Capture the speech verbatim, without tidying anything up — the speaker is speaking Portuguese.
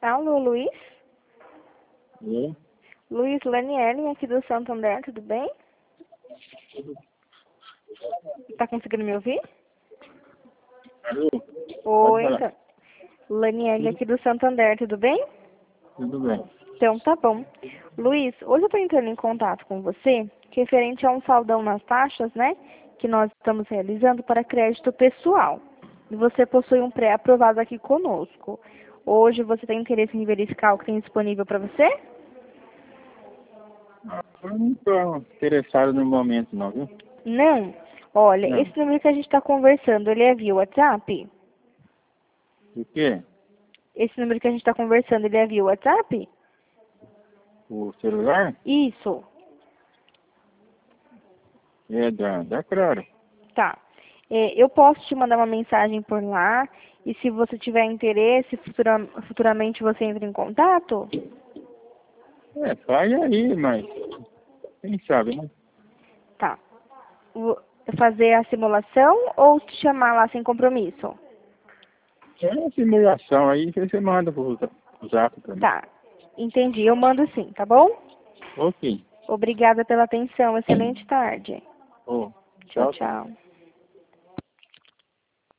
Alô, Luiz? E? Luiz Laniele, aqui do Santander, tudo bem? Tá conseguindo me ouvir? Alô? Oi, Pode falar. então. Laniele, aqui do Santander, tudo bem? Tudo bem. Então, tá bom. Luiz, hoje eu tô entrando em contato com você, referente a um saldão nas taxas, né, que nós estamos realizando para crédito pessoal. E você possui um pré-aprovado aqui conosco. Hoje você tem interesse em verificar o que tem disponível para você? Ah, eu não estou interessado no momento, não, viu? Não. Olha, Não. esse número que a gente está conversando, ele é via WhatsApp? O quê? Esse número que a gente está conversando, ele é via WhatsApp? O celular? Isso. É da, da Claro. Tá. É, eu posso te mandar uma mensagem por lá e se você tiver interesse, futura, futuramente você entra em contato? É, faz aí, mas quem sabe, né? Tá. Vou fazer a simulação ou te chamar lá sem compromisso? É uma simulação aí, você manda pro za- pro zap pra mim. Tá. Entendi. Eu mando sim, tá bom? Ok. Obrigada pela atenção. Excelente tarde. Oh, Tchau, tchau, tchau. tchau.